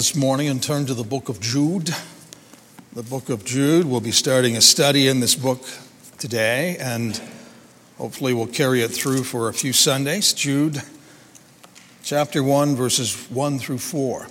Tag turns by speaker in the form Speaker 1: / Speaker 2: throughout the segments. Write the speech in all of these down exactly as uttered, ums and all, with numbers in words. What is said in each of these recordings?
Speaker 1: This morning and turn to the book of Jude. The book of Jude. We'll be starting a study in this book today, and hopefully we'll carry it through for a few Sundays. Jude chapter one, verses one through four.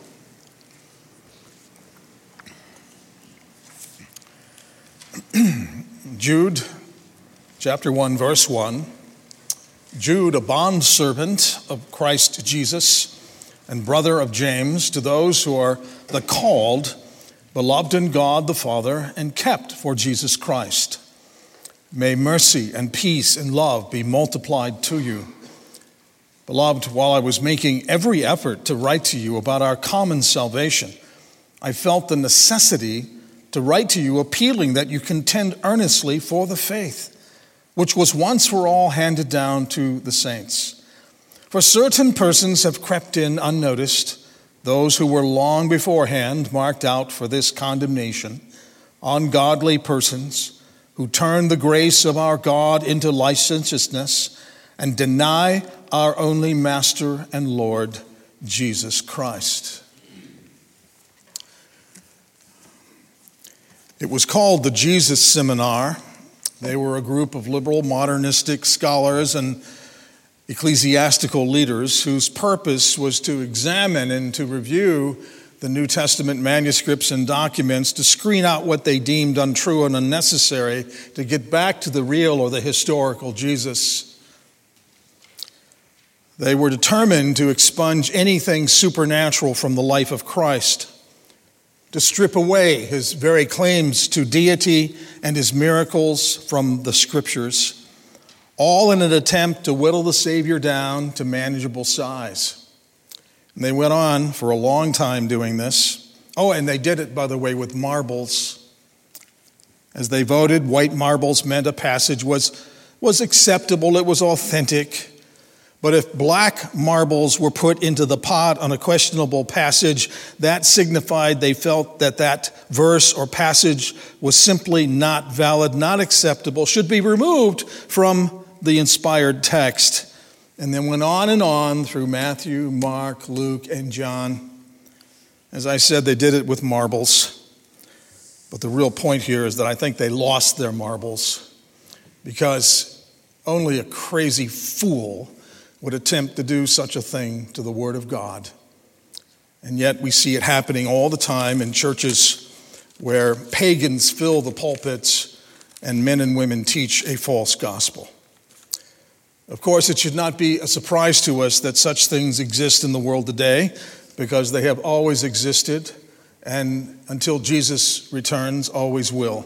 Speaker 1: Jude chapter one, verse one. Jude, a bondservant of Christ Jesus and brother of James, to those who are the called, beloved in God the Father, and kept for Jesus Christ. May mercy and peace and love be multiplied to you. Beloved, while I was making every effort to write to you about our common salvation, I felt the necessity to write to you appealing that you contend earnestly for the faith, which was once for all handed down to the saints. For certain persons have crept in unnoticed, those who were long beforehand marked out for this condemnation, ungodly persons who turn the grace of our God into licentiousness and deny our only Master and Lord, Jesus Christ. It was called the Jesus Seminar. They were a group of liberal modernistic scholars and ecclesiastical leaders whose purpose was to examine and to review the New Testament manuscripts and documents to screen out what they deemed untrue and unnecessary to get back to the real or the historical Jesus. They were determined to expunge anything supernatural from the life of Christ, to strip away his very claims to deity and his miracles from the Scriptures, all in an attempt to whittle the Savior down to manageable size. And they went on for a long time doing this. Oh, and they did it, by the way, with marbles. As they voted, white marbles meant a passage was, was acceptable, it was authentic. But if black marbles were put into the pot on a questionable passage, that signified they felt that that verse or passage was simply not valid, not acceptable, should be removed from the inspired text. And then went on and on through Matthew, Mark, Luke, and John. As I said, they did it with marbles. But the real point here is that I think they lost their marbles because only a crazy fool would attempt to do such a thing to the Word of God. And yet we see it happening all the time in churches where pagans fill the pulpits and men and women teach a false gospel. Of course, it should not be a surprise to us that such things exist in the world today, because they have always existed, and until Jesus returns, always will.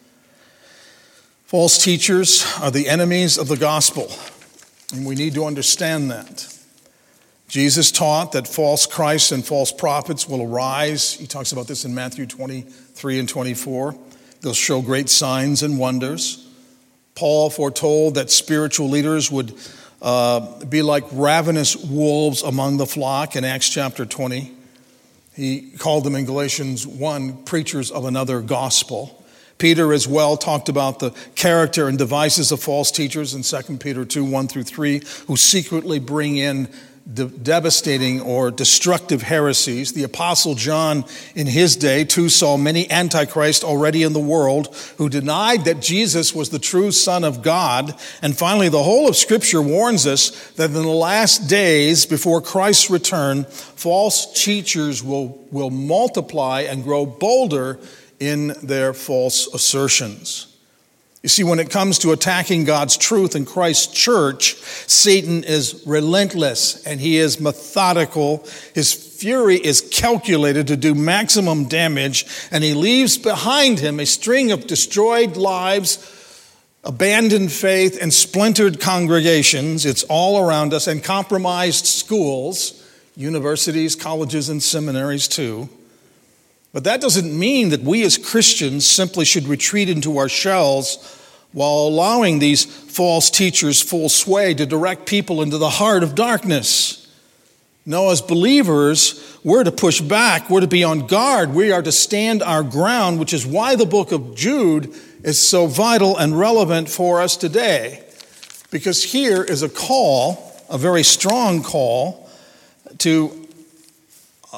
Speaker 1: False teachers are the enemies of the gospel, and we need to understand that. Jesus taught that false Christs and false prophets will arise. He talks about this in Matthew twenty-three and twenty-four. They'll show great signs and wonders. Paul foretold that spiritual leaders would uh, be like ravenous wolves among the flock in Acts chapter twenty. He called them in Galatians one preachers of another gospel. Peter as well talked about the character and devices of false teachers in Second Peter two, one through three, who secretly bring in de- devastating or destructive heresies. The Apostle John in his day too saw many antichrists already in the world who denied that Jesus was the true Son of God. And finally, the whole of Scripture warns us that in the last days before Christ's return, false teachers will, will multiply and grow bolder in their false assertions. You see, when it comes to attacking God's truth in Christ's church, Satan is relentless and he is methodical. His fury is calculated to do maximum damage, and he leaves behind him a string of destroyed lives, abandoned faith, and splintered congregations. It's all around us, and compromised schools, universities, colleges, and seminaries too. But that doesn't mean that we as Christians simply should retreat into our shells while allowing these false teachers full sway to direct people into the heart of darkness. No, as believers, we're to push back. We're to be on guard. We are to stand our ground, which is why the book of Jude is so vital and relevant for us today. Because here is a call, a very strong call, to uh,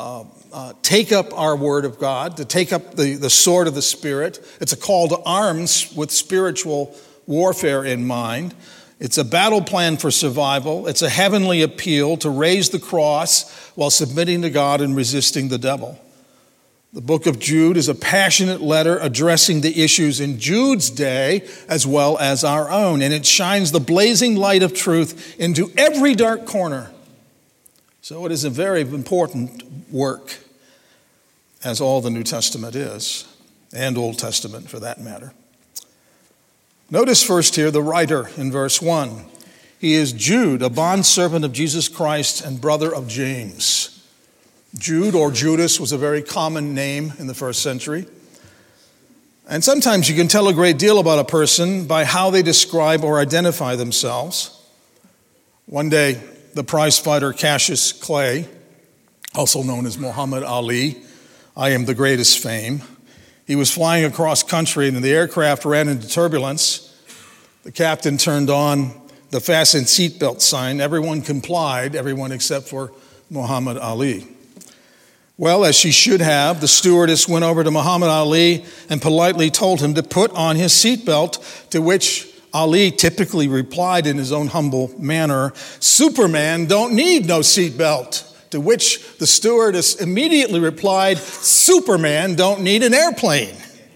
Speaker 1: uh, take up our word of God, to take up the, the sword of the Spirit. It's a call to arms with spiritual warfare in mind. It's a battle plan for survival. It's a heavenly appeal to raise the cross while submitting to God and resisting the devil. The book of Jude is a passionate letter addressing the issues in Jude's day as well as our own, and it shines the blazing light of truth into every dark corner. So it is a very important work, as all the New Testament is, and Old Testament for that matter. Notice first here the writer in verse one. He is Jude, a bondservant of Jesus Christ and brother of James. Jude or Judas was a very common name in the first century. And sometimes you can tell a great deal about a person by how they describe or identify themselves. One day, the prizefighter Cassius Clay, also known as Muhammad Ali, I am the greatest fame, he was flying across country and the aircraft ran into turbulence. The captain turned on the fasten seatbelt sign. Everyone complied, everyone except for Muhammad Ali. Well, as she should have, the stewardess went over to Muhammad Ali and politely told him to put on his seatbelt, to which Ali typically replied in his own humble manner, "Superman don't need no seatbelt." To which the stewardess immediately replied, "Superman don't need an airplane."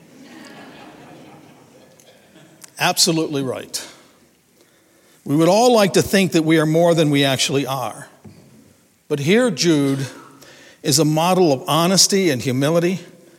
Speaker 1: Absolutely right. We would all like to think that we are more than we actually are. But here Jude is a model of honesty and humility.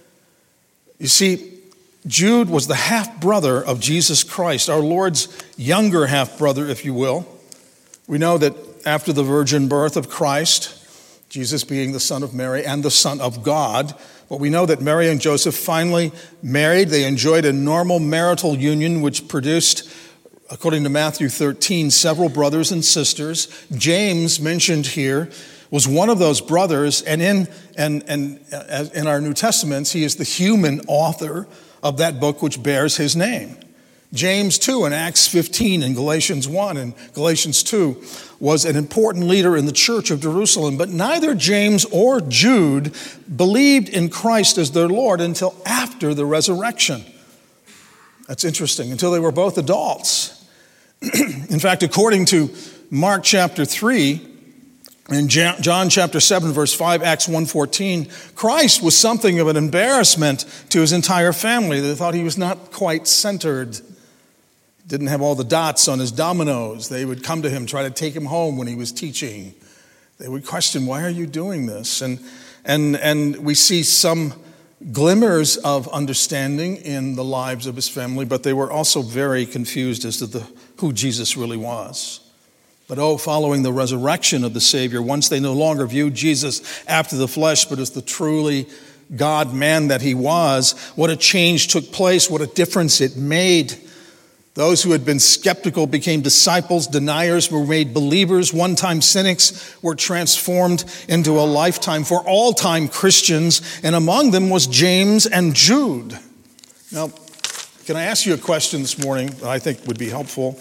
Speaker 1: You see, Jude was the half-brother of Jesus Christ, our Lord's younger half-brother, if you will. We know that after the virgin birth of Christ, Jesus being the son of Mary and the Son of God, but we know that Mary and Joseph finally married. They enjoyed a normal marital union, which produced, according to Matthew thirteen, several brothers and sisters. James, mentioned here, was one of those brothers, and in and, and uh, in our New Testaments, he is the human author of that book which bears his name. James, too, in Acts fifteen and Galatians one and Galatians two, was an important leader in the church of Jerusalem, but neither James or Jude believed in Christ as their Lord until after the resurrection. That's interesting, until they were both adults. In fact, according to Mark chapter three, in John chapter seven, verse five, Acts one fourteen, Christ was something of an embarrassment to his entire family. They thought he was not quite centered, didn't have all the dots on his dominoes. They would come to him, try to take him home when he was teaching. They would question, why are you doing this? And, and, and we see some glimmers of understanding in the lives of his family, but they were also very confused as to the, who Jesus really was. But oh, following the resurrection of the Savior, once they no longer viewed Jesus after the flesh, but as the truly God-man that he was, what a change took place, what a difference it made. Those who had been skeptical became disciples, deniers were made believers, one-time cynics were transformed into a lifetime for all-time Christians, and among them was James and Jude. Now, can I ask you a question this morning that I think would be helpful?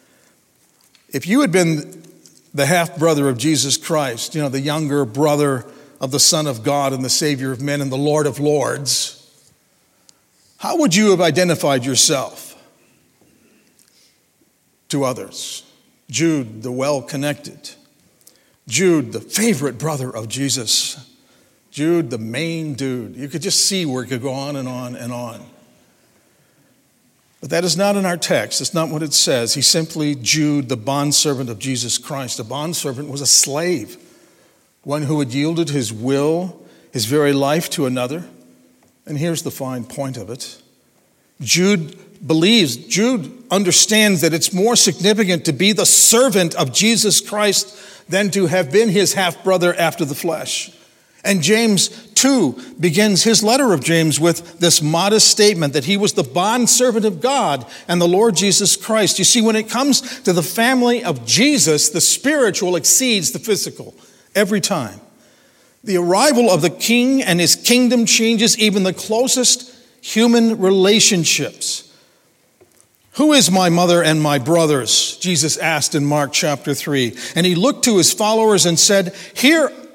Speaker 1: If you had been the half-brother of Jesus Christ, you know, the younger brother of the Son of God and the Savior of men and the Lord of Lords, how would you have identified yourself to others? Jude, the well-connected. Jude, the favorite brother of Jesus. Jude, the main dude. You could just see where it could go on and on and on. But that is not in our text. It's not what it says. He's simply Jude, the bondservant of Jesus Christ. A bondservant was a slave, one who had yielded his will, his very life to another. And here's the fine point of it. Jude believes, Jude understands that it's more significant to be the servant of Jesus Christ than to have been his half-brother after the flesh. And James, too, begins his letter of James with this modest statement that he was the bondservant of God and the Lord Jesus Christ. You see, when it comes to the family of Jesus, the spiritual exceeds the physical every time. The arrival of the King and his kingdom changes even the closest human relationships. Who is my mother and my brothers? Jesus asked in Mark chapter three. And he looked to his followers and said, Here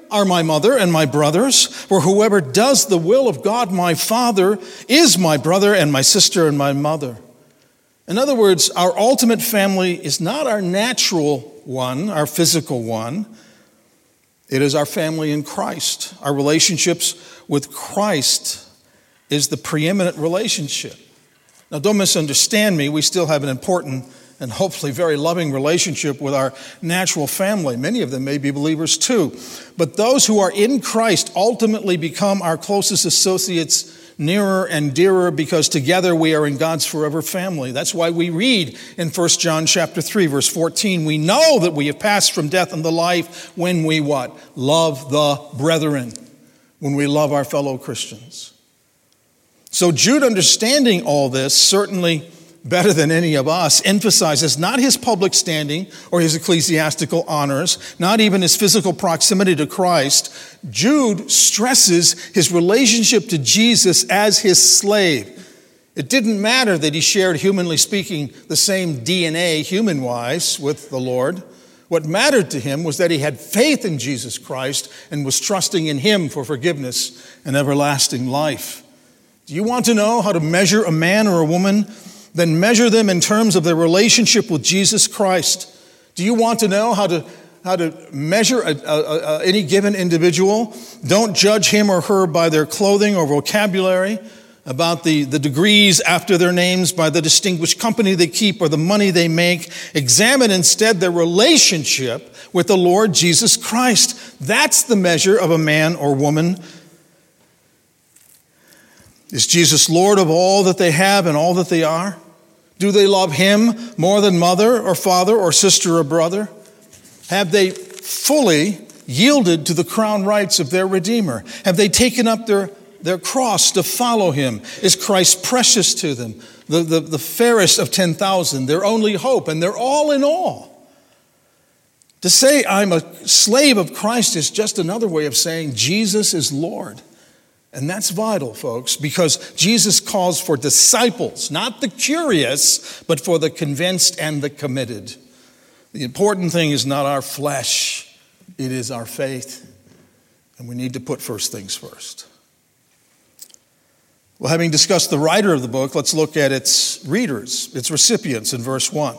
Speaker 1: are my mother and my brothers, for whoever does the will of God my Father is my brother and my sister and my mother. In other words, our ultimate family is not our natural one, our physical one. It is our family in Christ. Our relationships with Christ is the preeminent relationship. Now, don't misunderstand me. We still have an important and hopefully very loving relationship with our natural family. Many of them may be believers too. But those who are in Christ ultimately become our closest associates, nearer and dearer, because together we are in God's forever family. That's why we read in First John chapter three, verse fourteen, we know that we have passed from death unto life when we what? Love the brethren, when we love our fellow Christians. So Jude, understanding all this, certainly better than any of us, emphasizes not his public standing or his ecclesiastical honors, not even his physical proximity to Christ. Jude stresses his relationship to Jesus as his slave. It didn't matter that he shared, humanly speaking, the same D N A, human-wise, with the Lord. What mattered to him was that he had faith in Jesus Christ and was trusting in him for forgiveness and everlasting life. Do you want to know how to measure a man or a woman? Then measure them in terms of their relationship with Jesus Christ. Do you want to know how to how to measure a, a, a, any given individual? Don't judge him or her by their clothing or vocabulary, about the, the degrees after their names, by the distinguished company they keep or the money they make. Examine instead their relationship with the Lord Jesus Christ. That's the measure of a man or woman. Is Jesus Lord of all that they have and all that they are? Do they love him more than mother or father or sister or brother? Have they fully yielded to the crown rights of their Redeemer? Have they taken up their, their cross to follow him? Is Christ precious to them? The, the, the fairest of ten thousand, their only hope, and they're all in all. To say I'm a slave of Christ is just another way of saying Jesus is Lord. And that's vital, folks, because Jesus calls for disciples, not the curious, but for the convinced and the committed. The important thing is not our flesh, it is our faith. And we need to put first things first. Well, having discussed the writer of the book, let's look at its readers, its recipients in verse one.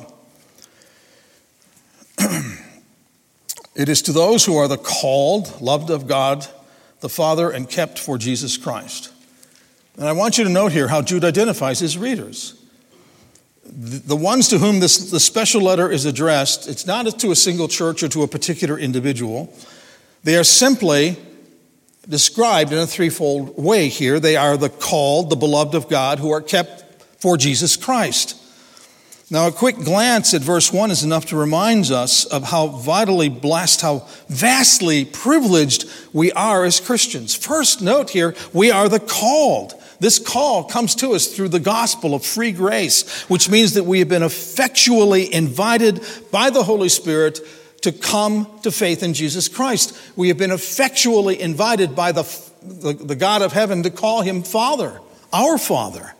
Speaker 1: It is to those who are the called, loved of God, the Father, and kept for Jesus Christ. And I want you to note here how Jude identifies his readers. The ones to whom this, the special letter is addressed, it's not to a single church or to a particular individual. They are simply described in a threefold way here. They are the called, the beloved of God, who are kept for Jesus Christ. Now, a quick glance at verse one is enough to remind us of how vitally blessed, how vastly privileged we are as Christians. First, note here, we are the called. This call comes to us through the gospel of free grace, which means that we have been effectually invited by the Holy Spirit to come to faith in Jesus Christ. We have been effectually invited by the, the, the God of heaven to call him Father, our Father.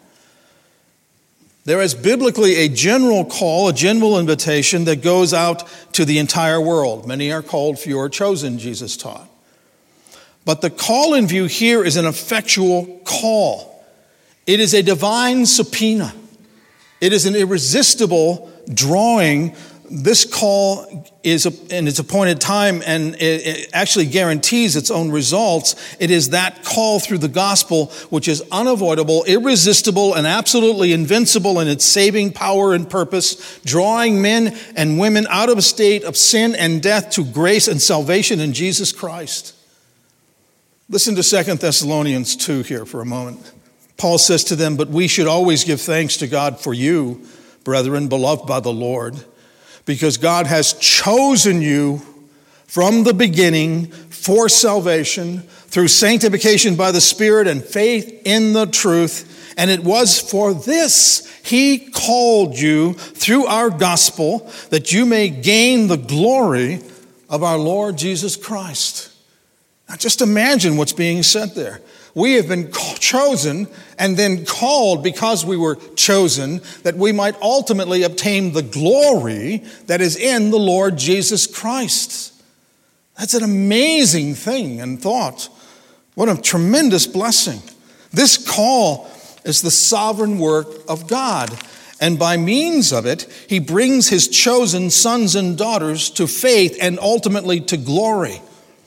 Speaker 1: There is biblically a general call, a general invitation that goes out to the entire world. Many are called, few are chosen, Jesus taught. But the call in view here is an effectual call. It is a divine subpoena. It is an irresistible drawing. This call is in its appointed time, and it actually guarantees its own results. It is that call through the gospel which is unavoidable, irresistible, and absolutely invincible in its saving power and purpose, drawing men and women out of a state of sin and death to grace and salvation in Jesus Christ. Listen to Second Thessalonians two here for a moment. Paul says to them, "But we should always give thanks to God for you, brethren, beloved by the Lord, because God has chosen you from the beginning for salvation through sanctification by the Spirit and faith in the truth. And it was for this he called you through our gospel, that you may gain the glory of our Lord Jesus Christ." Now just imagine what's being said there. We have been chosen and then called because we were chosen, that we might ultimately obtain the glory that is in the Lord Jesus Christ. That's an amazing thing and thought. What a tremendous blessing. This call is the sovereign work of God. And by means of it, he brings his chosen sons and daughters to faith and ultimately to glory.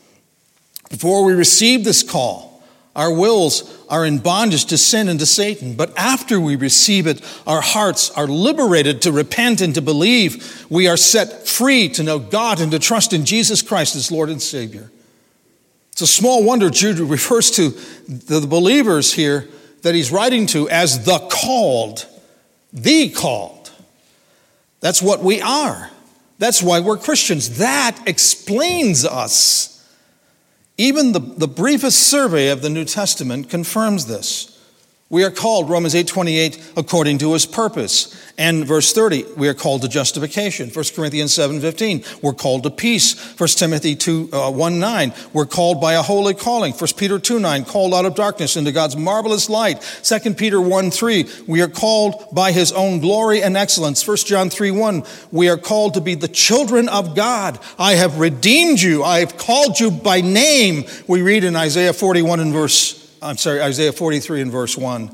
Speaker 1: Before we receive this call, our wills are in bondage to sin and to Satan. But after we receive it, our hearts are liberated to repent and to believe. We are set free to know God and to trust in Jesus Christ as Lord and Savior. It's a small wonder Jude refers to the believers here that he's writing to as the called, the called. That's what we are. That's why we're Christians. That explains us. Even the, the briefest survey of the New Testament confirms this. We are called, Romans eight twenty-eight, according to his purpose. And verse thirty, we are called to justification. First Corinthians seven fifteen, we're called to peace. First Timothy two, uh, one nine, we're called by a holy calling. First Peter two nine, called out of darkness into God's marvelous light. Second Peter one three, we are called by his own glory and excellence. First John three one, we are called to be the children of God. I have redeemed you. I have called you by name. We read in Isaiah forty-one and verse I'm sorry, Isaiah forty-three and verse one.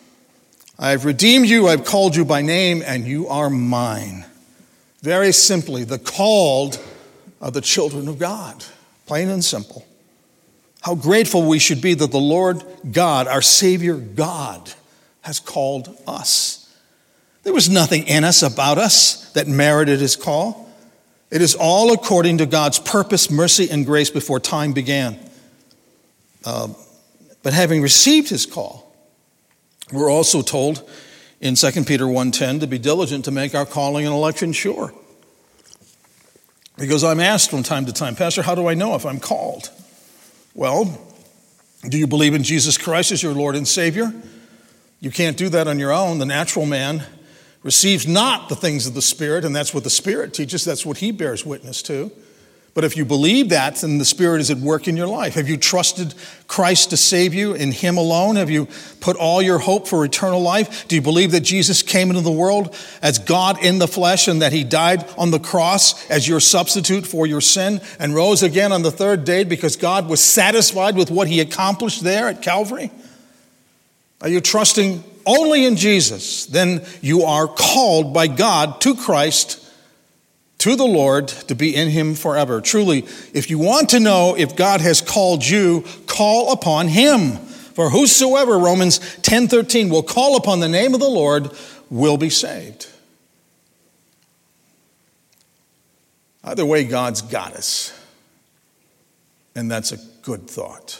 Speaker 1: I have redeemed you, I've called you by name, and you are mine. Very simply, the called are the children of God. Plain and simple. How grateful we should be that the Lord God, our Savior God, has called us. There was nothing in us, about us, that merited his call. It is all according to God's purpose, mercy, and grace before time began. Uh, But having received his call, we're also told in Second Peter one ten to be diligent to make our calling and election sure. Because I'm asked from time to time, Pastor, how do I know if I'm called? Well, do you believe in Jesus Christ as your Lord and Savior? You can't do that on your own. The natural man receives not the things of the Spirit, and that's what the Spirit teaches. That's what he bears witness to. But if you believe that, then the Spirit is at work in your life. Have you trusted Christ to save you in him alone? Have you put all your hope for eternal life? Do you believe that Jesus came into the world as God in the flesh and that he died on the cross as your substitute for your sin and rose again on the third day because God was satisfied with what he accomplished there at Calvary? Are you trusting only in Jesus? Then you are called by God to Christ, to the Lord, to be in him forever. Truly, if you want to know if God has called you, call upon him. For whosoever, Romans ten thirteen, will call upon the name of the Lord will be saved. Either way, God's got us. And that's a good thought.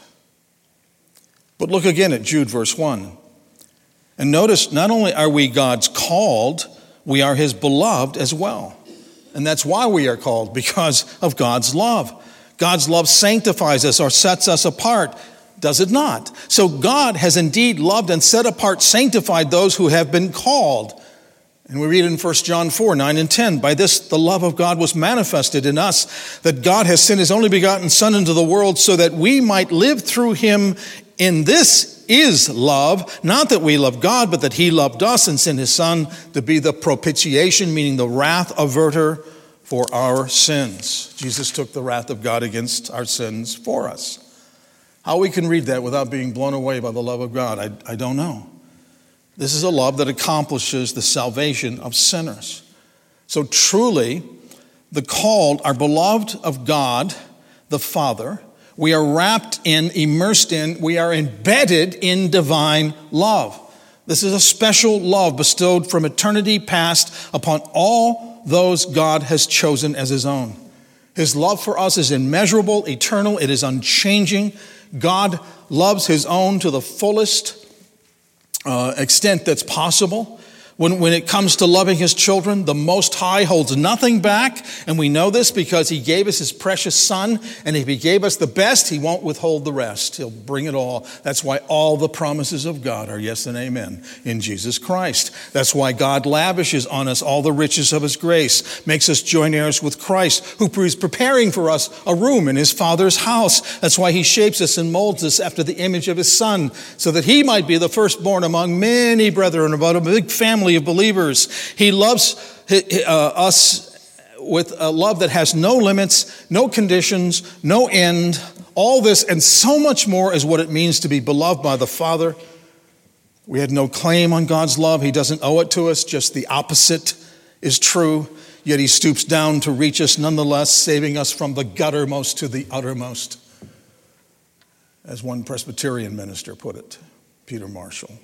Speaker 1: But look again at Jude verse one. And notice, not only are we God's called, we are his beloved as well. And that's why we are called, because of God's love. God's love sanctifies us or sets us apart, does it not? So God has indeed loved and set apart, sanctified those who have been called. And we read in First John four, nine and ten, by this the love of God was manifested in us, that God has sent his only begotten Son into the world so that we might live through him. In this is love, not that we love God, but that he loved us and sent his Son to be the propitiation, meaning the wrath averter for our sins. Jesus took the wrath of God against our sins for us. How we can read that without being blown away by the love of God, I, I don't know. This is a love that accomplishes the salvation of sinners. So truly, the called are beloved of God, the Father. We are wrapped in, immersed in, we are embedded in divine love. This is a special love bestowed from eternity past upon all those God has chosen as his own. His love for us is immeasurable, eternal, it is unchanging. God loves his own to the fullest uh, extent that's possible. When, when it comes to loving his children, the Most High holds nothing back. And we know this because he gave us his precious Son. And if he gave us the best, he won't withhold the rest. He'll bring it all. That's why all the promises of God are yes and amen in Jesus Christ. That's why God lavishes on us all the riches of his grace, makes us joint heirs with Christ, who is preparing for us a room in his Father's house. That's why he shapes us and molds us after the image of his Son, so that he might be the firstborn among many brethren, about a big family of believers. He loves uh, us with a love that has no limits, no conditions, no end. All this and so much more is what it means to be beloved by the Father. We had no claim on God's love. He doesn't owe it to us. Just the opposite is true. Yet he stoops down to reach us nonetheless, saving us from the guttermost to the uttermost. As one Presbyterian minister put it, Peter Marshall.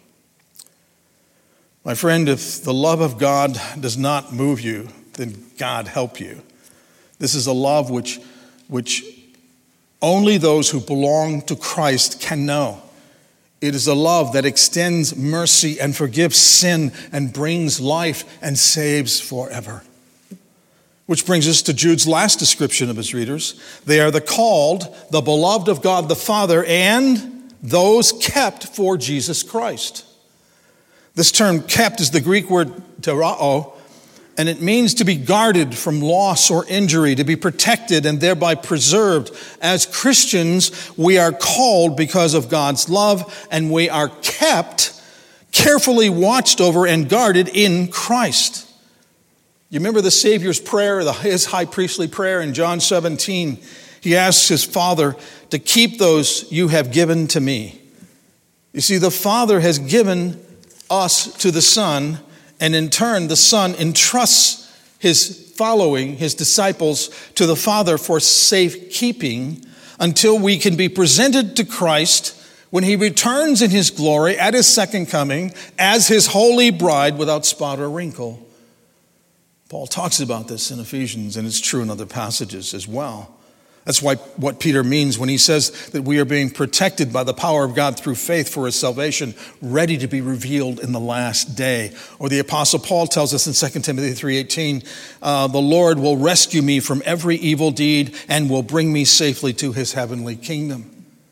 Speaker 1: My friend, if the love of God does not move you, then God help you. This is a love which, which only those who belong to Christ can know. It is a love that extends mercy and forgives sin and brings life and saves forever. Which brings us to Jude's last description of his readers. They are the called, the beloved of God the Father, and those kept for Jesus Christ. This term kept is the Greek word terao, and it means to be guarded from loss or injury, to be protected and thereby preserved. As Christians, we are called because of God's love, and we are kept, carefully watched over and guarded in Christ. You remember the Savior's prayer, his high priestly prayer in John seventeen. He asks his Father to keep those you have given to me. You see, the Father has given us to the Son, and in turn, the Son entrusts his following, his disciples, to the Father for safekeeping until we can be presented to Christ when he returns in his glory at his second coming as his holy bride without spot or wrinkle. Paul talks about this in Ephesians, and it's true in other passages as well. That's why what Peter means when he says that we are being protected by the power of God through faith for his salvation, ready to be revealed in the last day. Or the Apostle Paul tells us in Second Timothy three eighteen, uh, the Lord will rescue me from every evil deed and will bring me safely to his heavenly kingdom.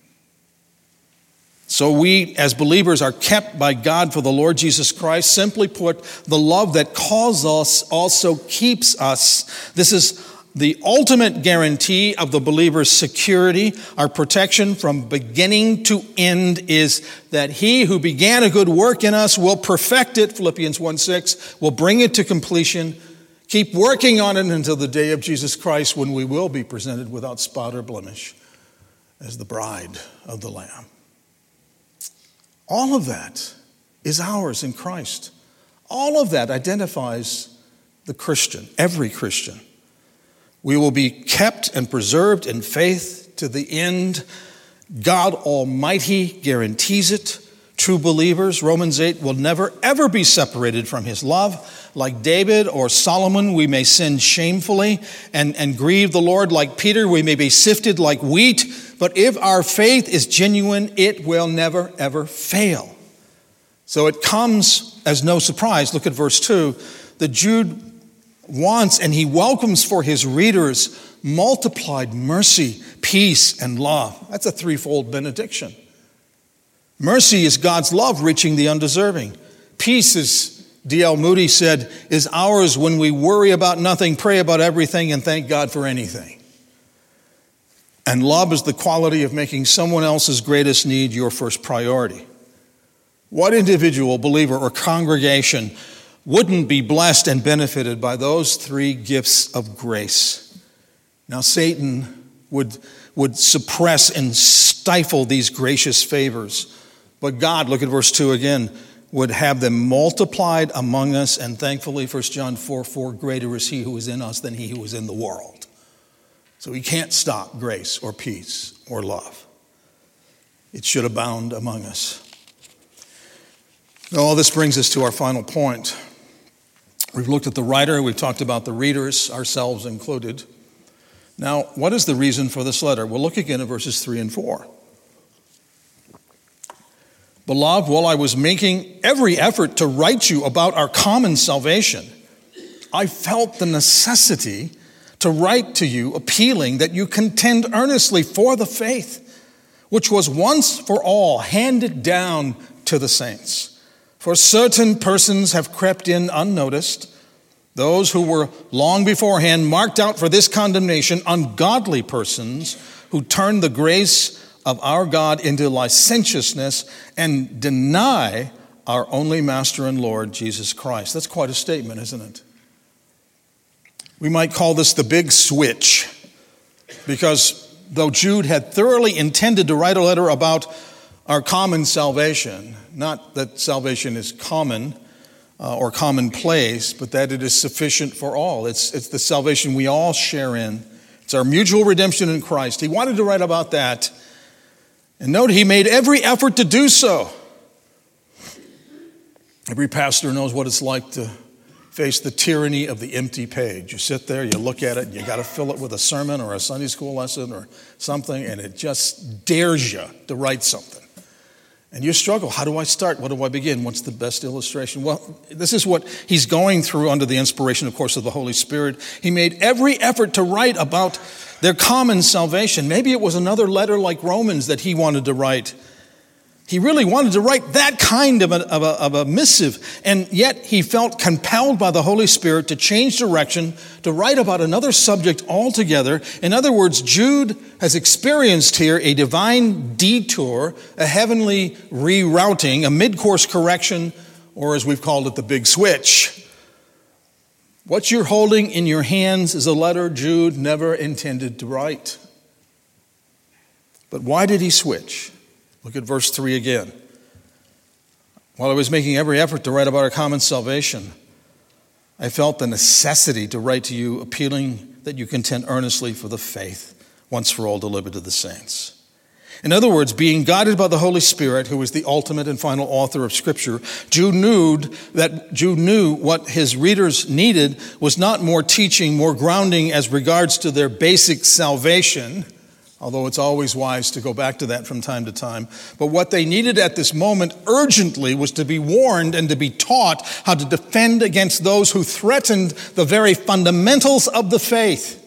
Speaker 1: So we, as believers, are kept by God for the Lord Jesus Christ. Simply put, the love that calls us also keeps us. This is the ultimate guarantee of the believer's security. Our protection from beginning to end is that he who began a good work in us will perfect it, Philippians one six, will bring it to completion. Keep working on it until the day of Jesus Christ, when we will be presented without spot or blemish as the bride of the Lamb. All of that is ours in Christ. All of that identifies the Christian, every Christian. We will be kept and preserved in faith to the end. God Almighty guarantees it. True believers, Romans eight, will never, ever be separated from his love. Like David or Solomon, we may sin shamefully and, and grieve the Lord. Like Peter, we may be sifted like wheat. But if our faith is genuine, it will never, ever fail. So it comes as no surprise. Look at verse two. That Jude wants and he welcomes for his readers multiplied mercy, peace, and love. That's a threefold benediction. Mercy is God's love reaching the undeserving. Peace, as D L Moody said, is ours when we worry about nothing, pray about everything, and thank God for anything. And love is the quality of making someone else's greatest need your first priority. What individual, believer, or congregation wouldn't be blessed and benefited by those three gifts of grace? Now, Satan would, would suppress and stifle these gracious favors. But God, look at verse two again, would have them multiplied among us. And thankfully, First John four four, greater is he who is in us than he who is in the world. So he can't stop grace or peace or love. It should abound among us. Now, all this brings us to our final point. We've looked at the writer, we've talked about the readers, ourselves included. Now, what is the reason for this letter? We'll look again at verses three and four. Beloved, while I was making every effort to write you about our common salvation, I felt the necessity to write to you, appealing that you contend earnestly for the faith, which was once for all handed down to the saints. For certain persons have crept in unnoticed, those who were long beforehand marked out for this condemnation, ungodly persons who turn the grace of our God into licentiousness and deny our only Master and Lord, Jesus Christ. That's quite a statement, isn't it? We might call this the big switch, because though Jude had thoroughly intended to write a letter about our common salvation, not that salvation is common uh, or commonplace, but that it is sufficient for all. It's, it's the salvation we all share in. It's our mutual redemption in Christ. He wanted to write about that. And note, he made every effort to do so. Every pastor knows what it's like to face the tyranny of the empty page. You sit there, you look at it, and you got to fill it with a sermon or a Sunday school lesson or something, and it just dares you to write something. And you struggle. How do I start? What do I begin? What's the best illustration? Well, this is what he's going through under the inspiration, of course, of the Holy Spirit. He made every effort to write about their common salvation. Maybe it was another letter like Romans that he wanted to write. He really wanted to write that kind of a, of, a, of a missive, and yet he felt compelled by the Holy Spirit to change direction, to write about another subject altogether. In other words, Jude has experienced here a divine detour, a heavenly rerouting, a mid-course correction, or as we've called it, the big switch. What you're holding in your hands is a letter Jude never intended to write. But why did he switch? Look at verse three again. While I was making every effort to write about our common salvation, I felt the necessity to write to you, appealing that you contend earnestly for the faith once for all delivered to the saints. In other words, being guided by the Holy Spirit, who is the ultimate and final author of Scripture, Jude knew that Jude knew what his readers needed was not more teaching, more grounding as regards to their basic salvation, although it's always wise to go back to that from time to time. But what they needed at this moment urgently was to be warned and to be taught how to defend against those who threatened the very fundamentals of the faith.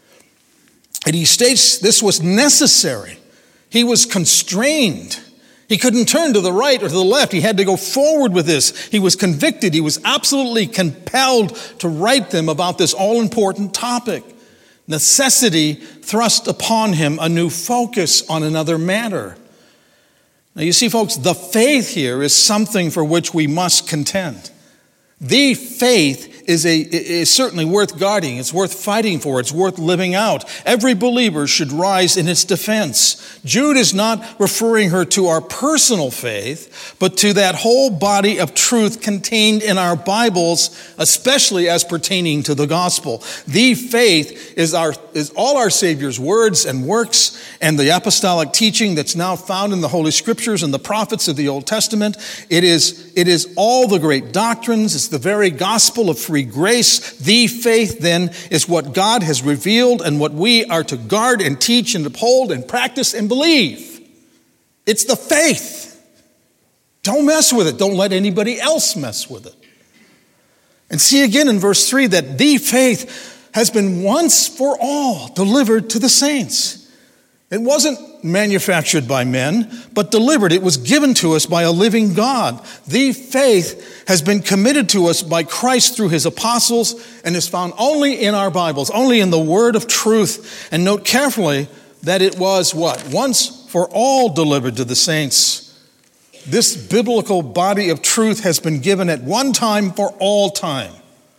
Speaker 1: And he states this was necessary. He was constrained. He couldn't turn to the right or to the left. He had to go forward with this. He was convicted. He was absolutely compelled to write them about this all-important topic. Necessity thrust upon him a new focus on another matter. Now you see, folks, the faith here is something for which we must contend. The faith is a is certainly worth guarding. It's worth fighting for. It's worth living out. Every believer should rise in its defense. Jude is not referring her to our personal faith, but to that whole body of truth contained in our Bibles, especially as pertaining to the gospel. The faith is our is all our Savior's words and works and the apostolic teaching that's now found in the Holy Scriptures and the prophets of the Old Testament. It is it is all the great doctrines. It's the very gospel of free grace. The faith, then, is what God has revealed and what we are to guard and teach and uphold and practice and believe. It's the faith. Don't mess with it. Don't let anybody else mess with it. And see again in verse three that the faith has been once for all delivered to the saints. It wasn't manufactured by men, but delivered. It was given to us by a living God. The faith has been committed to us by Christ through his apostles and is found only in our Bibles, only in the word of truth. And note carefully that it was what? Once for all delivered to the saints. This biblical body of truth has been given at one time for all time.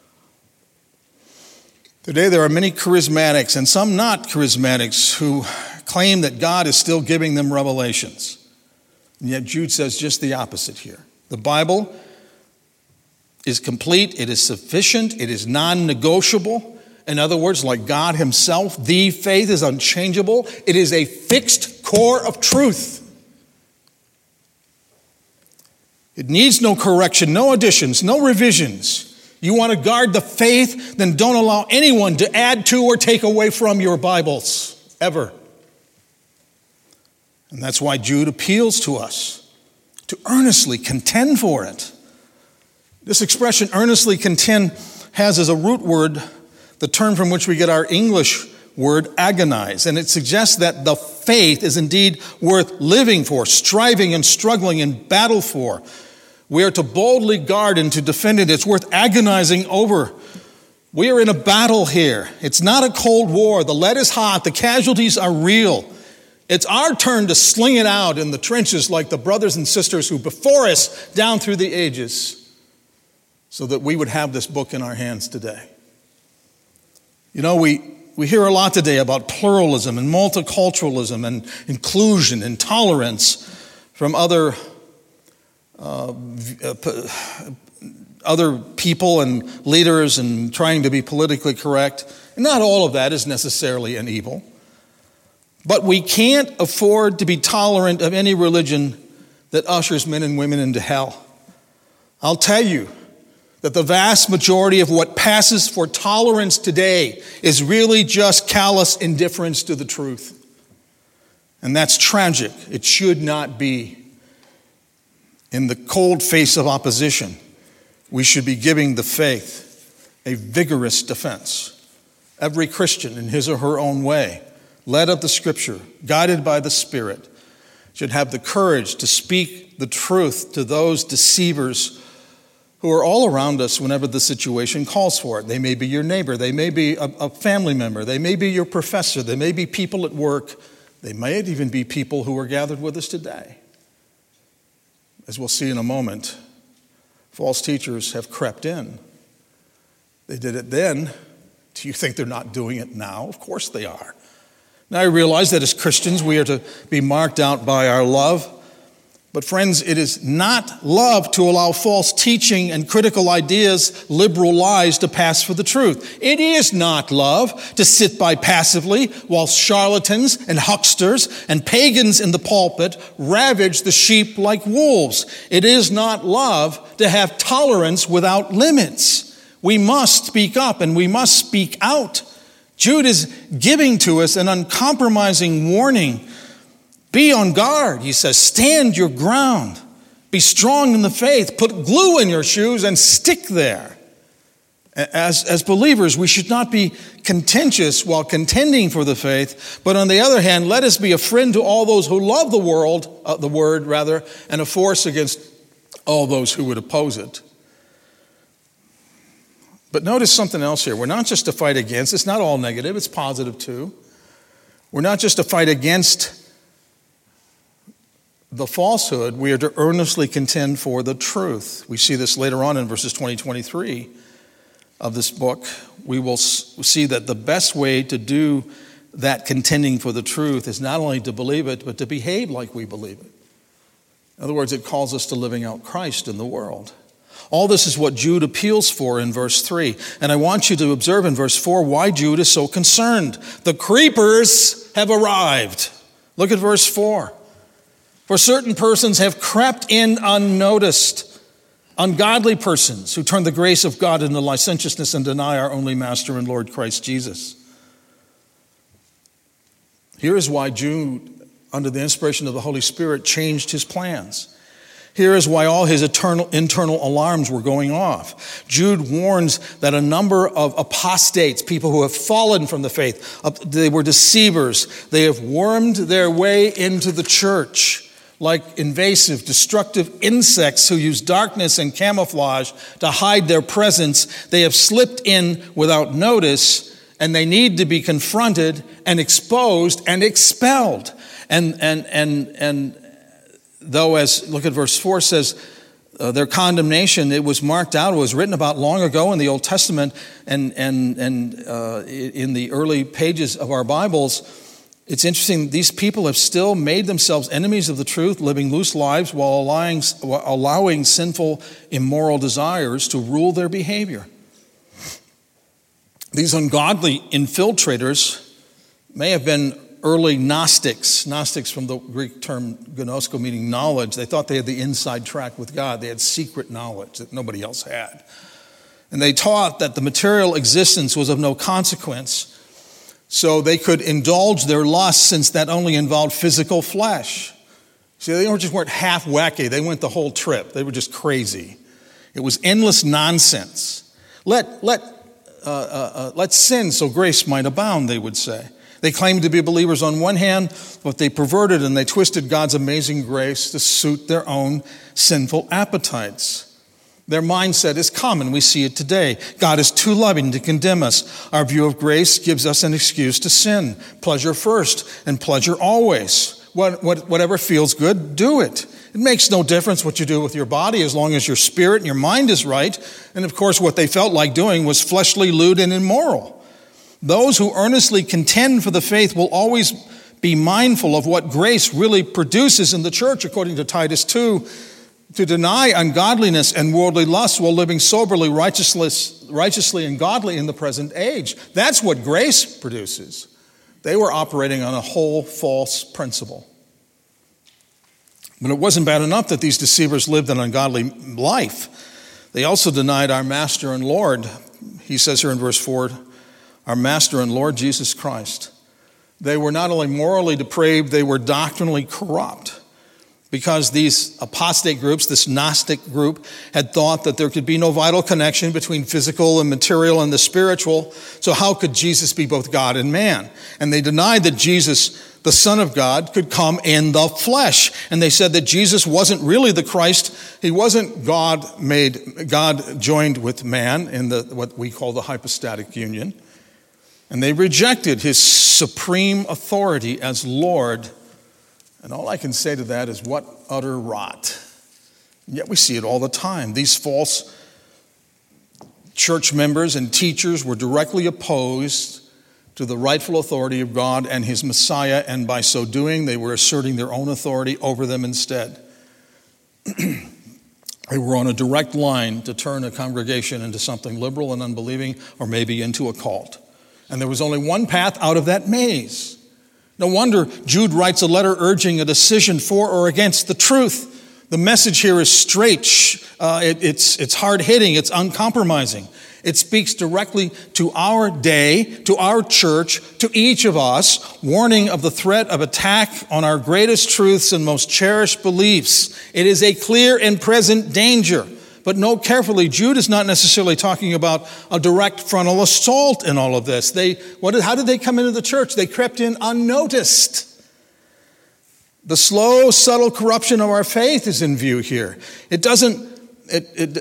Speaker 1: Today there are many charismatics and some not charismatics who claim that God is still giving them revelations. And yet Jude says just the opposite here. The Bible is complete, it is sufficient, it is non-negotiable. In other words, like God himself, the faith is unchangeable. It is a fixed core of truth. It needs no correction, no additions, no revisions. You want to guard the faith, then don't allow anyone to add to or take away from your Bibles, ever. And that's why Jude appeals to us to earnestly contend for it. This expression, earnestly contend, has as a root word the term from which we get our English word agonize. And it suggests that the faith is indeed worth living for, striving and struggling in battle for. We are to boldly guard and to defend it. It's worth agonizing over. We are in a battle here. It's not a cold war. The lead is hot. The casualties are real. It's our turn to sling it out in the trenches like the brothers and sisters who before us down through the ages so that we would have this book in our hands today. You know, we, we hear a lot today about pluralism and multiculturalism and inclusion and tolerance from other uh, other people and leaders and trying to be politically correct. And not all of that is necessarily an evil. But we can't afford to be tolerant of any religion that ushers men and women into hell. I'll tell you that the vast majority of what passes for tolerance today is really just callous indifference to the truth. And that's tragic. It should not be. In the cold face of opposition, we should be giving the faith a vigorous defense. Every Christian, in his or her own way, led of the Scripture, guided by the Spirit, should have the courage to speak the truth to those deceivers who are all around us whenever the situation calls for it. They may be your neighbor. They may be a, a family member. They may be your professor. They may be people at work. They might even be people who are gathered with us today. As we'll see in a moment, false teachers have crept in. They did it then. Do you think they're not doing it now? Of course they are. Now I realize that as Christians we are to be marked out by our love. But friends, it is not love to allow false teaching and critical ideas, liberal lies to pass for the truth. It is not love to sit by passively while charlatans and hucksters and pagans in the pulpit ravage the sheep like wolves. It is not love to have tolerance without limits. We must speak up and we must speak out. Jude is giving to us an uncompromising warning. Be on guard, he says. Stand your ground. Be strong in the faith. Put glue in your shoes and stick there. As, as believers, we should not be contentious while contending for the faith. But on the other hand, let us be a friend to all those who love the world, uh, the word rather, and a force against all those who would oppose it. But notice something else here. We're not just to fight against. It's not all negative. It's positive too. We're not just to fight against the falsehood. We are to earnestly contend for the truth. We see this later on in verses twenty, twenty-three of this book. We will see that the best way to do that contending for the truth is not only to believe it, but to behave like we believe it. In other words, it calls us to living out Christ in the world. All this is what Jude appeals for in verse three. And I want you to observe in verse four why Jude is so concerned. The creepers have arrived. Look at verse four. For certain persons have crept in unnoticed, ungodly persons who turn the grace of God into licentiousness and deny our only Master and Lord Christ Jesus. Here is why Jude, under the inspiration of the Holy Spirit, changed his plans. Here is why all his eternal, internal alarms were going off. Jude warns that a number of apostates, people who have fallen from the faith, they were deceivers. They have wormed their way into the church like invasive, destructive insects who use darkness and camouflage to hide their presence. They have slipped in without notice, and they need to be confronted and exposed and expelled. And and and and though, as look at verse four says, uh, their condemnation, it was marked out, it was written about long ago in the Old Testament and and and uh, in the early pages of our Bibles. It's interesting, these people have still made themselves enemies of the truth, living loose lives while allowing, while allowing sinful, immoral desires to rule their behavior. These ungodly infiltrators may have been early Gnostics, Gnostics from the Greek term gnosko, meaning knowledge. They thought they had the inside track with God. They had secret knowledge that nobody else had. And they taught that the material existence was of no consequence, so they could indulge their lusts since that only involved physical flesh. See, they just weren't half wacky. They went the whole trip. They were just crazy. It was endless nonsense. Let, let, uh, uh, uh, let sin so grace might abound, they would say. They claimed to be believers on one hand, but they perverted and they twisted God's amazing grace to suit their own sinful appetites. Their mindset is common. We see it today. God is too loving to condemn us. Our view of grace gives us an excuse to sin. Pleasure first and pleasure always. What, what, whatever feels good, do it. It makes no difference what you do with your body as long as your spirit and your mind is right. And of course, what they felt like doing was fleshly, lewd, and immoral. Those who earnestly contend for the faith will always be mindful of what grace really produces in the church, according to Titus two, to deny ungodliness and worldly lust while living soberly, righteously, righteously and godly in the present age. That's what grace produces. They were operating on a whole false principle. But it wasn't bad enough that these deceivers lived an ungodly life. They also denied our Master and Lord. He says here in verse four, our Master and Lord Jesus Christ. They were not only morally depraved, they were doctrinally corrupt. Because these apostate groups, this Gnostic group, had thought that there could be no vital connection between physical and material and the spiritual. So how could Jesus be both God and man? And they denied that Jesus, the Son of God, could come in the flesh. And they said that Jesus wasn't really the Christ. He wasn't God made, God joined with man in the what we call the hypostatic union. And they rejected his supreme authority as Lord. And all I can say to that is, what utter rot. And yet we see it all the time. These false church members and teachers were directly opposed to the rightful authority of God and his Messiah, and by so doing, they were asserting their own authority over them instead. They were on a direct line to turn a congregation into something liberal and unbelieving, or maybe into a cult. And there was only one path out of that maze. No wonder Jude writes a letter urging a decision for or against the truth. The message here is straight. Uh, it, it's, it's hard-hitting. It's uncompromising. It speaks directly to our day, to our church, to each of us, warning of the threat of attack on our greatest truths and most cherished beliefs. It is a clear and present danger. But note carefully, Jude is not necessarily talking about a direct frontal assault in all of this. They, what, how did they come into the church? They crept in unnoticed. The slow, subtle corruption of our faith is in view here. It doesn't, it, it,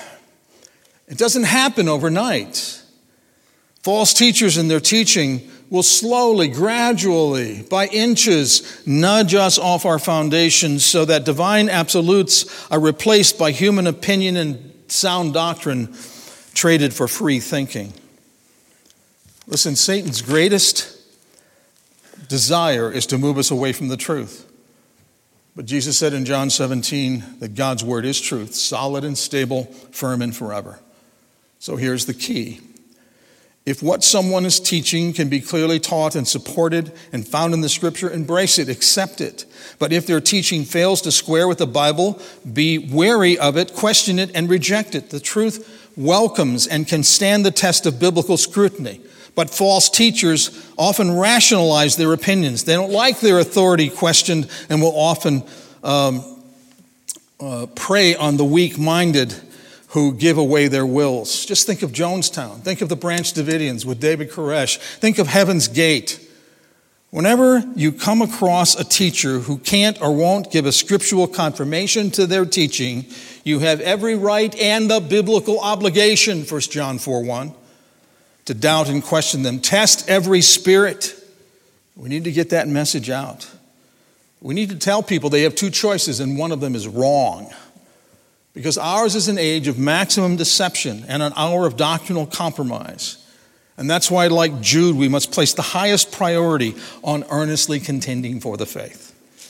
Speaker 1: it doesn't happen overnight. False teachers in their teaching will slowly, gradually, by inches, nudge us off our foundations so that divine absolutes are replaced by human opinion and sound doctrine traded for free thinking. Listen, Satan's greatest desire is to move us away from the truth. But Jesus said in John seventeen that God's word is truth, solid and stable, firm and forever. So here's the key. If what someone is teaching can be clearly taught and supported and found in the Scripture, embrace it, accept it. But if their teaching fails to square with the Bible, be wary of it, question it, and reject it. The truth welcomes and can stand the test of biblical scrutiny. But false teachers often rationalize their opinions. They don't like their authority questioned and will often um, uh, prey on the weak-minded who give away their wills. Just think of Jonestown. Think of the Branch Davidians with David Koresh. Think of Heaven's Gate. Whenever you come across a teacher who can't or won't give a scriptural confirmation to their teaching, you have every right and the biblical obligation, First John four one, to doubt and question them. Test every spirit. We need to get that message out. We need to tell people they have two choices and one of them is wrong. Because ours is an age of maximum deception and an hour of doctrinal compromise. And that's why, like Jude, we must place the highest priority on earnestly contending for the faith.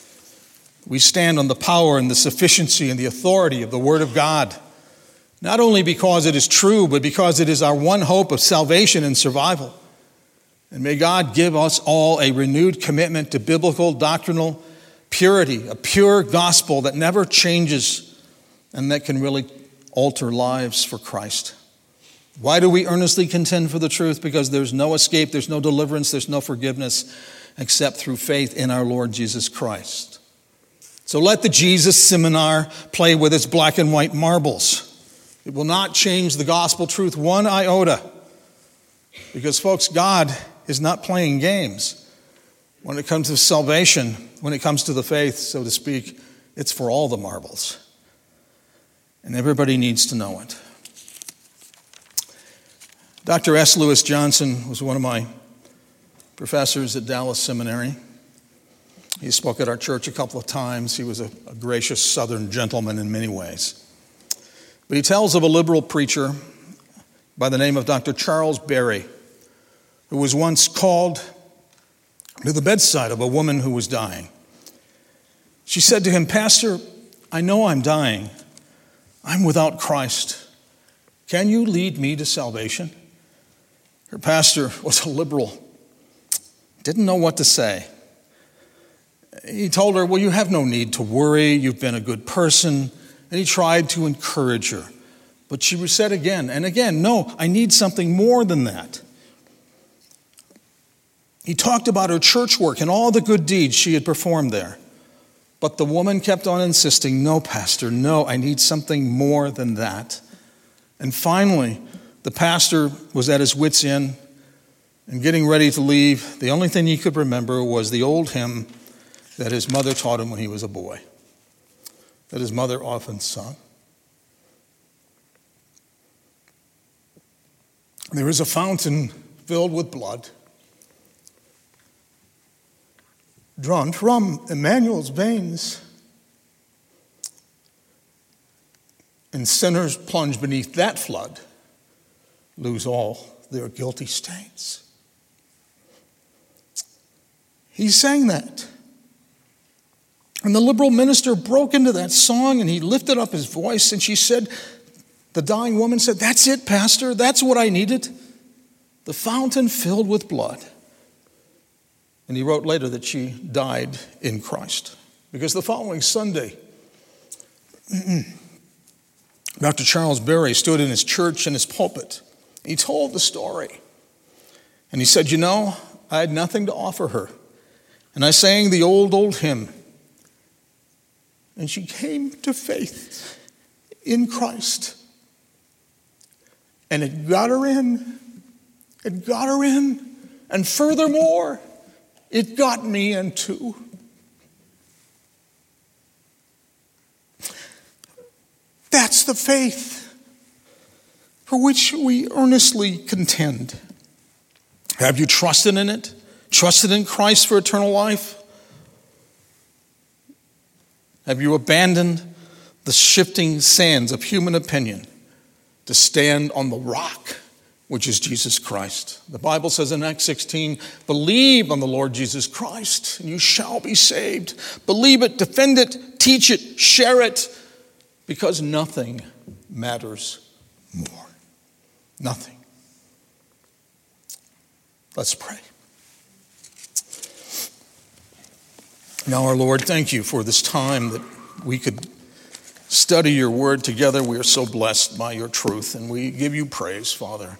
Speaker 1: We stand on the power and the sufficiency and the authority of the Word of God, not only because it is true, but because it is our one hope of salvation and survival. And may God give us all a renewed commitment to biblical doctrinal purity, a pure gospel that never changes and that can really alter lives for Christ. Why do we earnestly contend for the truth? Because there's no escape, there's no deliverance, there's no forgiveness except through faith in our Lord Jesus Christ. So let the Jesus seminar play with its black and white marbles. It will not change the gospel truth one iota. Because, folks, God is not playing games. When it comes to salvation, when it comes to the faith, so to speak, it's for all the marbles. And everybody needs to know it. Doctor S. Lewis Johnson was one of my professors at Dallas Seminary. He spoke at our church a couple of times. He was a, a gracious Southern gentleman in many ways. But he tells of a liberal preacher by the name of Doctor Charles Berry, who was once called to the bedside of a woman who was dying. She said to him, "Pastor, I know I'm dying. I'm without Christ. Can you lead me to salvation?" Her pastor was a liberal, didn't know what to say. He told her, "Well, you have no need to worry. You've been a good person." And he tried to encourage her. But she said again and again, "No, I need something more than that." He talked about her church work and all the good deeds she had performed there. But the woman kept on insisting, "No, Pastor, no, I need something more than that." And finally, the pastor was at his wit's end and getting ready to leave. The only thing he could remember was the old hymn that his mother taught him when he was a boy, that his mother often sung. There is a fountain filled with blood, drawn from Emmanuel's veins, and sinners plunged beneath that flood lose all their guilty stains. He sang that. And the liberal minister broke into that song and he lifted up his voice and she said, the dying woman said, "That's it, Pastor. That's what I needed. The fountain filled with blood." And he wrote later that she died in Christ. Because the following Sunday, Doctor Charles Berry stood in his church in his pulpit. He told the story. And he said, "You know, I had nothing to offer her. And I sang the old, old hymn. And she came to faith in Christ. And it got her in. It got her in. And furthermore, it got me in too." That's the faith for which we earnestly contend. Have you trusted in it? Trusted in Christ for eternal life? Have you abandoned the shifting sands of human opinion to stand on the rock, which is Jesus Christ? The Bible says in Acts sixteen, "Believe on the Lord Jesus Christ, and you shall be saved." Believe it, defend it, teach it, share it, because nothing matters more. Nothing. Let's pray. Now, our Lord, thank you for this time that we could study your word together. We are so blessed by your truth, and we give you praise, Father,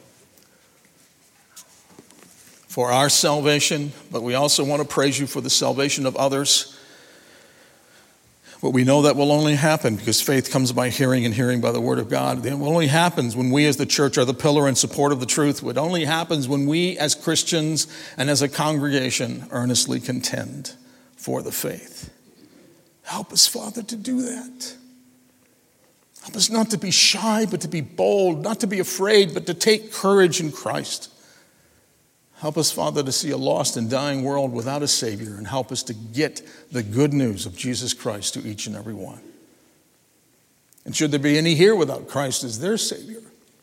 Speaker 1: for our salvation, but we also want to praise you for the salvation of others. But we know that will only happen because faith comes by hearing and hearing by the word of God. It only happens when we as the church are the pillar and support of the truth. It only happens when we as Christians and as a congregation earnestly contend for the faith. Help us, Father, to do that. Help us not to be shy, but to be bold, not to be afraid, but to take courage in Christ. Help us, Father, to see a lost and dying world without a Savior, and help us to get the good news of Jesus Christ to each and every one. And should there be any here without Christ as their Savior,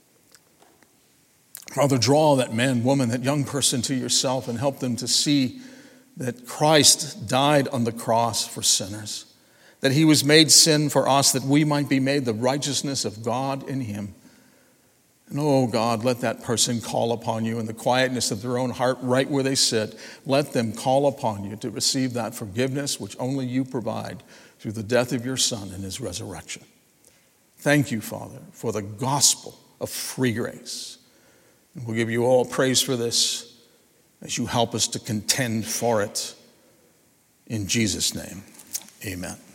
Speaker 1: Father, draw that man, woman, that young person to yourself and help them to see that Christ died on the cross for sinners, that he was made sin for us, that we might be made the righteousness of God in him. And oh God, let that person call upon you in the quietness of their own heart, right where they sit. Let them call upon you to receive that forgiveness which only you provide through the death of your Son and his resurrection. Thank you, Father, for the gospel of free grace. And we'll give you all praise for this as you help us to contend for it. In Jesus' name, amen.